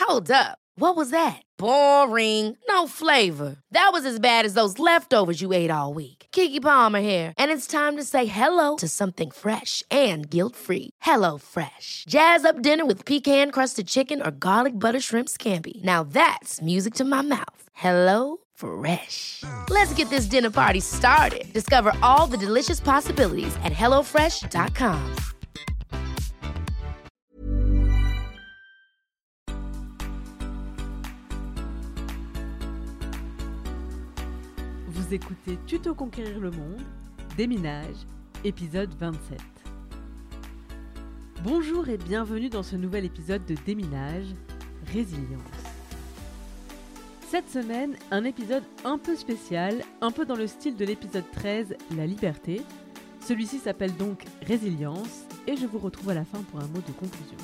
Hold up. What was that? Boring. No flavor. That was as bad as those leftovers you ate all week. Keke Palmer here, and it's time to say hello to something fresh and guilt-free. Hello Fresh. Jazz up dinner with pecan-crusted chicken or garlic butter shrimp scampi. Now that's music to my mouth. Hello Fresh. Let's get this dinner party started. Discover all the delicious possibilities at hellofresh.com. Vous écoutez Tuto Conquérir le Monde, Déminage, épisode 27. Bonjour et bienvenue dans ce nouvel épisode de Déminage, Résilience. Cette semaine, un épisode un peu spécial, un peu dans le style de l'épisode 13, La Liberté. Celui-ci s'appelle donc Résilience et je vous retrouve à la fin pour un mot de conclusion.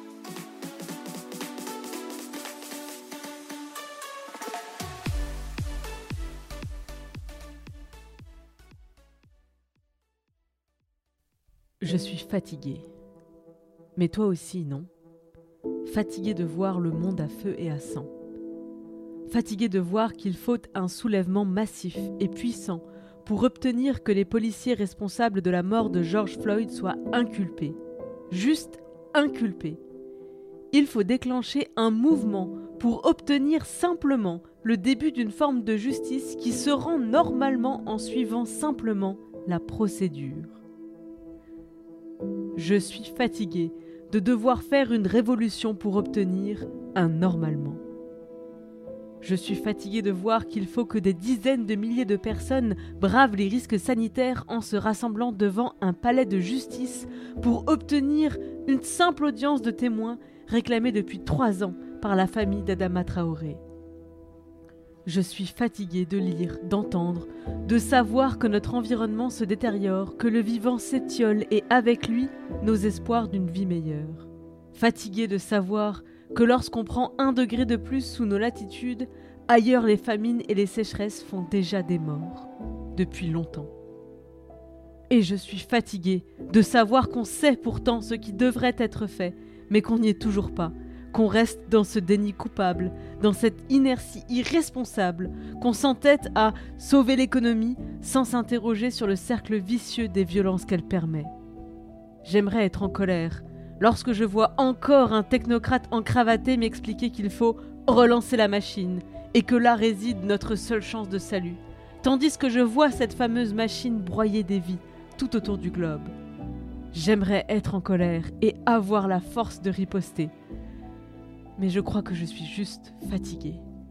Je suis fatiguée. Mais toi aussi, non ? Fatiguée de voir le monde à feu et à sang. Fatiguée de voir qu'il faut un soulèvement massif et puissant pour obtenir que les policiers responsables de la mort de George Floyd soient inculpés. Juste inculpés. Il faut déclencher un mouvement pour obtenir simplement le début d'une forme de justice qui se rend normalement en suivant simplement la procédure. Je suis fatiguée de devoir faire une révolution pour obtenir un normalement. Je suis fatiguée de voir qu'il faut que des dizaines de milliers de personnes bravent les risques sanitaires en se rassemblant devant un palais de justice pour obtenir une simple audience de témoins réclamée depuis 3 ans par la famille d'Adama Traoré. Je suis fatiguée de lire, d'entendre, de savoir que notre environnement se détériore, que le vivant s'étiole et avec lui, nos espoirs d'une vie meilleure. Fatiguée de savoir que lorsqu'on prend 1 degré de plus sous nos latitudes, ailleurs les famines et les sécheresses font déjà des morts, depuis longtemps. Et je suis fatiguée de savoir qu'on sait pourtant ce qui devrait être fait, mais qu'on n'y est toujours pas, qu'on reste dans ce déni coupable, dans cette inertie irresponsable, qu'on s'entête à sauver l'économie sans s'interroger sur le cercle vicieux des violences qu'elle permet. J'aimerais être en colère lorsque je vois encore un technocrate encravaté m'expliquer qu'il faut relancer la machine et que là réside notre seule chance de salut, tandis que je vois cette fameuse machine broyer des vies tout autour du globe. J'aimerais être en colère et avoir la force de riposter. Mais je crois que je suis juste fatiguée.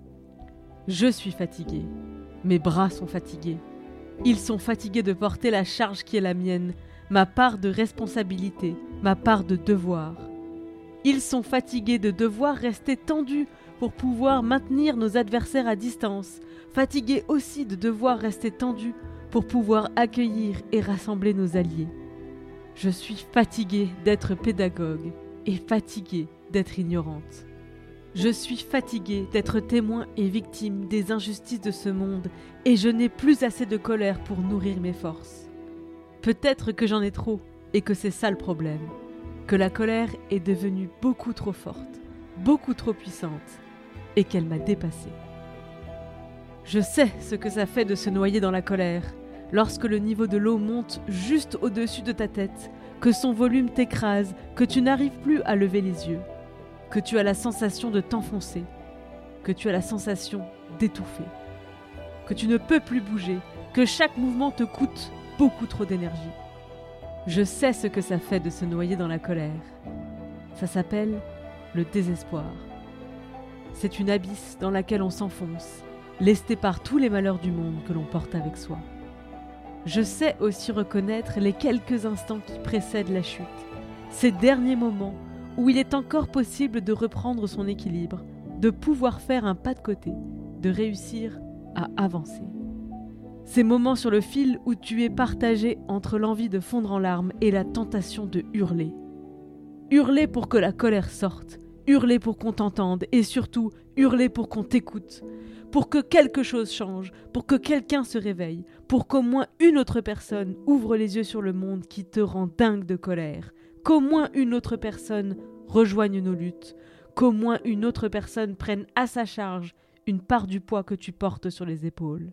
Je suis fatiguée. Mes bras sont fatigués. Ils sont fatigués de porter la charge qui est la mienne, ma part de responsabilité, ma part de devoir. Ils sont fatigués de devoir rester tendus pour pouvoir maintenir nos adversaires à distance, fatigués aussi de devoir rester tendus pour pouvoir accueillir et rassembler nos alliés. Je suis fatiguée d'être pédagogue et fatiguée d'être ignorante. Je suis fatiguée d'être témoin et victime des injustices de ce monde et je n'ai plus assez de colère pour nourrir mes forces. Peut-être que j'en ai trop et que c'est ça le problème, que la colère est devenue beaucoup trop forte, beaucoup trop puissante et qu'elle m'a dépassée. Je sais ce que ça fait de se noyer dans la colère, lorsque le niveau de l'eau monte juste au-dessus de ta tête, que son volume t'écrase, que tu n'arrives plus à lever les yeux. Que tu as la sensation de t'enfoncer, que tu as la sensation d'étouffer, que tu ne peux plus bouger, que chaque mouvement te coûte beaucoup trop d'énergie. Je sais ce que ça fait de se noyer dans la colère. Ça s'appelle le désespoir. C'est une abysse dans laquelle on s'enfonce, lesté par tous les malheurs du monde que l'on porte avec soi. Je sais aussi reconnaître les quelques instants qui précèdent la chute, ces derniers moments où il est encore possible de reprendre son équilibre, de pouvoir faire un pas de côté, de réussir à avancer. Ces moments sur le fil où tu es partagé entre l'envie de fondre en larmes et la tentation de hurler. Hurler pour que la colère sorte, hurler pour qu'on t'entende et surtout hurler pour qu'on t'écoute, pour que quelque chose change, pour que quelqu'un se réveille, pour qu'au moins une autre personne ouvre les yeux sur le monde qui te rend dingue de colère, qu'au moins une autre personne rejoigne nos luttes, qu'au moins une autre personne prenne à sa charge une part du poids que tu portes sur les épaules.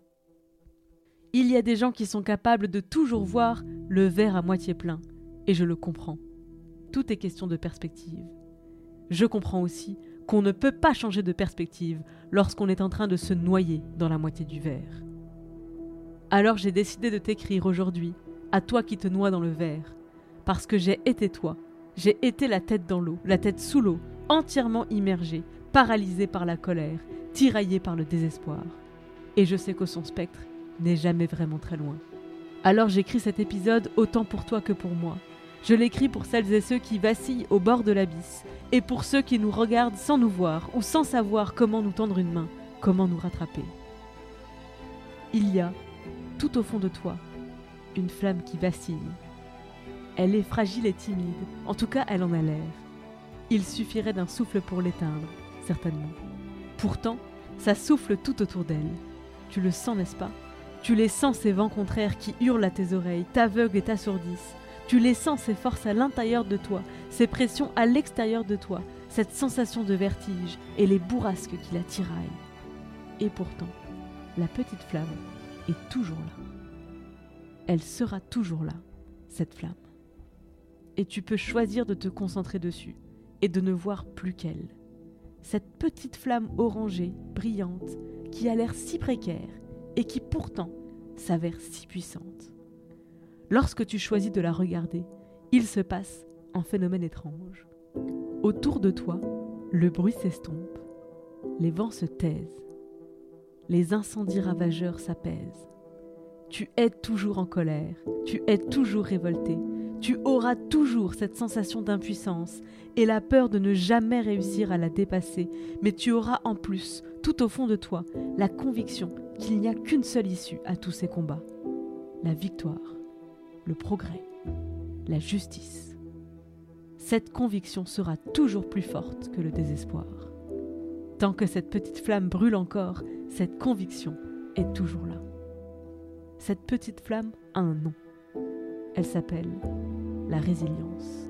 Il y a des gens qui sont capables de toujours voir le verre à moitié plein, et je le comprends. Tout est question de perspective. Je comprends aussi qu'on ne peut pas changer de perspective lorsqu'on est en train de se noyer dans la moitié du verre. Alors j'ai décidé de t'écrire aujourd'hui, à toi qui te noies dans le verre, parce que j'ai été toi, j'ai été la tête dans l'eau, la tête sous l'eau, entièrement immergée, paralysée par la colère, tiraillée par le désespoir. Et je sais que son spectre n'est jamais vraiment très loin. Alors j'écris cet épisode autant pour toi que pour moi. Je l'écris pour celles et ceux qui vacillent au bord de l'abysse, et pour ceux qui nous regardent sans nous voir ou sans savoir comment nous tendre une main, comment nous rattraper. Il y a, tout au fond de toi, une flamme qui vacille. Elle est fragile et timide, en tout cas elle en a l'air. Il suffirait d'un souffle pour l'éteindre, certainement. Pourtant, ça souffle tout autour d'elle. Tu le sens, n'est-ce pas ? Tu les sens, ces vents contraires qui hurlent à tes oreilles, t'aveuglent et t'assourdissent. Tu les sens, ces forces à l'intérieur de toi, ces pressions à l'extérieur de toi, cette sensation de vertige et les bourrasques qui la tiraillent. Et pourtant, la petite flamme est toujours là. Elle sera toujours là, cette flamme. Et tu peux choisir de te concentrer dessus et de ne voir plus qu'elle. Cette petite flamme orangée, brillante, qui a l'air si précaire et qui pourtant s'avère si puissante. Lorsque tu choisis de la regarder, il se passe un phénomène étrange. Autour de toi, le bruit s'estompe, les vents se taisent, les incendies ravageurs s'apaisent. Tu es toujours en colère, tu es toujours révolté, tu auras toujours cette sensation d'impuissance et la peur de ne jamais réussir à la dépasser, mais tu auras en plus, tout au fond de toi, la conviction qu'il n'y a qu'une seule issue à tous ces combats, la victoire, le progrès, la justice. Cette conviction sera toujours plus forte que le désespoir. Tant que cette petite flamme brûle encore, cette conviction est toujours là. Cette petite flamme a un nom. Elle s'appelle la résilience.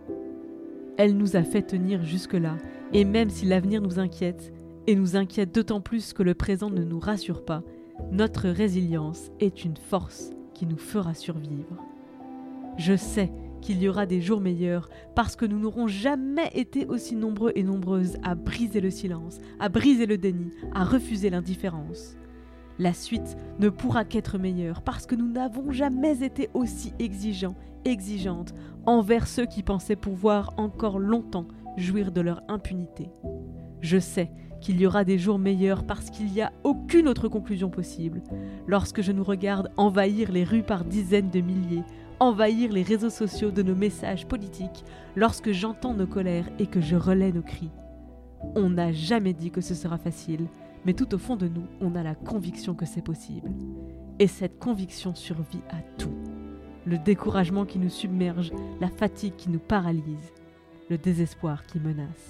Elle nous a fait tenir jusque-là, et même si l'avenir nous inquiète, et nous inquiète d'autant plus que le présent ne nous rassure pas, notre résilience est une force qui nous fera survivre. Je sais qu'il y aura des jours meilleurs parce que nous n'aurons jamais été aussi nombreux et nombreuses à briser le silence, à briser le déni, à refuser l'indifférence. La suite ne pourra qu'être meilleure parce que nous n'avons jamais été aussi exigeantes envers ceux qui pensaient pouvoir encore longtemps jouir de leur impunité. Je sais qu'il y aura des jours meilleurs parce qu'il n'y a aucune autre conclusion possible. Lorsque je nous regarde envahir les rues par dizaines de milliers, envahir les réseaux sociaux de nos messages politiques, lorsque j'entends nos colères et que je relaie nos cris. On n'a jamais dit que ce sera facile, mais tout au fond de nous, on a la conviction que c'est possible. Et cette conviction survit à tout. Le découragement qui nous submerge, la fatigue qui nous paralyse, le désespoir qui menace.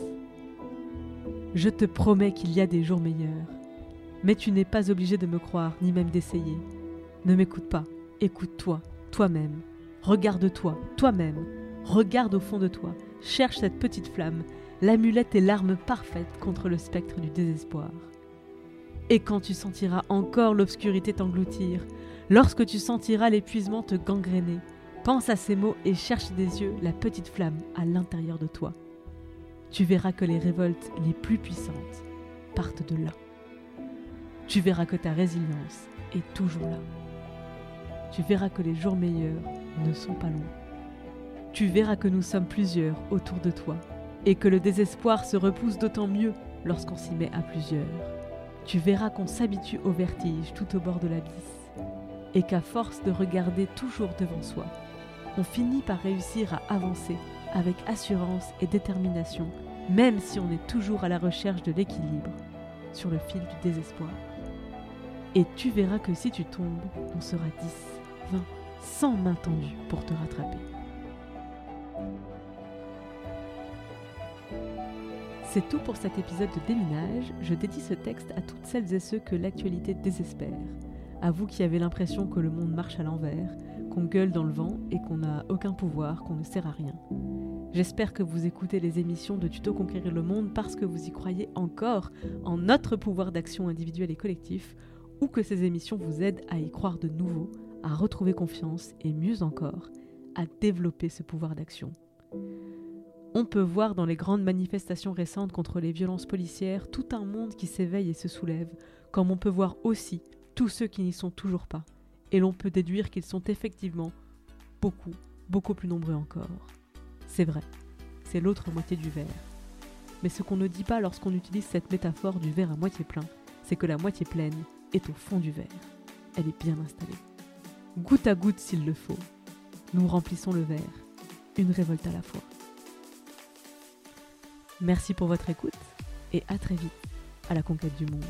Je te promets qu'il y a des jours meilleurs, mais tu n'es pas obligé de me croire, ni même d'essayer. Ne m'écoute pas, écoute-toi, toi-même. Regarde-toi, toi-même. Regarde au fond de toi, cherche cette petite flamme, l'amulette et l'arme parfaite contre le spectre du désespoir. Et quand tu sentiras encore l'obscurité t'engloutir, lorsque tu sentiras l'épuisement te gangréner, pense à ces mots et cherche des yeux la petite flamme à l'intérieur de toi. Tu verras que les révoltes les plus puissantes partent de là. Tu verras que ta résilience est toujours là. Tu verras que les jours meilleurs ne sont pas loin. Tu verras que nous sommes plusieurs autour de toi et que le désespoir se repousse d'autant mieux lorsqu'on s'y met à plusieurs. Tu verras qu'on s'habitue au vertige tout au bord de l'abysse et qu'à force de regarder toujours devant soi, on finit par réussir à avancer avec assurance et détermination, même si on est toujours à la recherche de l'équilibre sur le fil du désespoir. Et tu verras que si tu tombes, on sera 10, 20, 100 mains tendues pour te rattraper. C'est tout pour cet épisode de Déminage. Je dédie ce texte à toutes celles et ceux que l'actualité désespère. À vous qui avez l'impression que le monde marche à l'envers, qu'on gueule dans le vent et qu'on n'a aucun pouvoir, qu'on ne sert à rien. J'espère que vous écoutez les émissions de Tuto Conquérir le Monde parce que vous y croyez encore en notre pouvoir d'action individuel et collectif, ou que ces émissions vous aident à y croire de nouveau, à retrouver confiance et mieux encore, à développer ce pouvoir d'action. On peut voir dans les grandes manifestations récentes contre les violences policières tout un monde qui s'éveille et se soulève, comme on peut voir aussi tous ceux qui n'y sont toujours pas. Et l'on peut déduire qu'ils sont effectivement beaucoup plus nombreux encore. C'est vrai, c'est l'autre moitié du verre. Mais ce qu'on ne dit pas lorsqu'on utilise cette métaphore du verre à moitié plein, c'est que la moitié pleine est au fond du verre. Elle est bien installée. Goutte à goutte s'il le faut. Nous remplissons le verre, une révolte à la fois. Merci pour votre écoute et à très vite à la conquête du monde.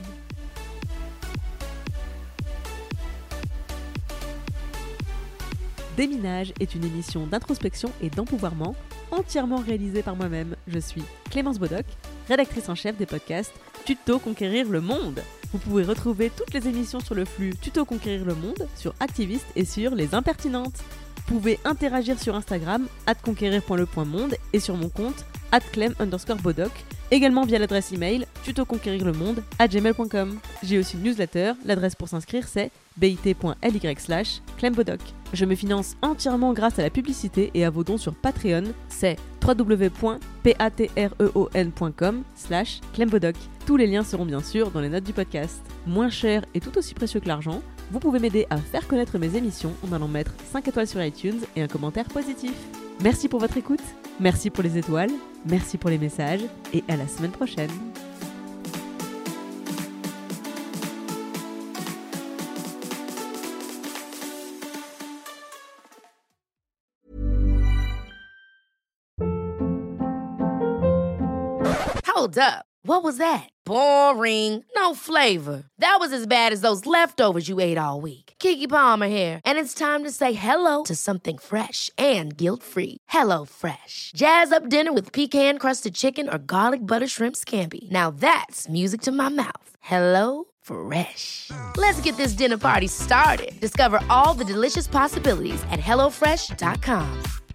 Déminage est une émission d'introspection et d'empouvoirment entièrement réalisée par moi-même. Je suis Clémence Bodoc, rédactrice en chef des podcasts Tuto Conquérir le Monde. Vous pouvez retrouver toutes les émissions sur le flux Tuto Conquérir le Monde, sur Activiste et sur Les Impertinentes. Vous pouvez interagir sur Instagram @conquérir.le.monde et sur mon compte @clem_bodoc, également via l'adresse email tutoconquérirlemonde@gmail.com. J'ai aussi une newsletter, l'adresse pour s'inscrire c'est bit.ly/clembodoc. Je me finance entièrement grâce à la publicité et à vos dons sur Patreon, c'est www.patreon.com/clembodoc. Tous les liens seront bien sûr dans les notes du podcast. Moins cher et tout aussi précieux que l'argent, vous pouvez m'aider à faire connaître mes émissions en allant mettre 5 étoiles sur iTunes et un commentaire positif. Merci pour votre écoute, merci pour les étoiles, merci pour les messages et à la semaine prochaine. Hold up. What was that? Boring. No flavor. That was as bad as those leftovers you ate all week. Keke Palmer here, and it's time to say hello to something fresh and guilt-free. Hello Fresh. Jazz up dinner with pecan-crusted chicken or garlic butter shrimp scampi. Now that's music to my mouth. Hello Fresh. Let's get this dinner party started. Discover all the delicious possibilities at HelloFresh.com.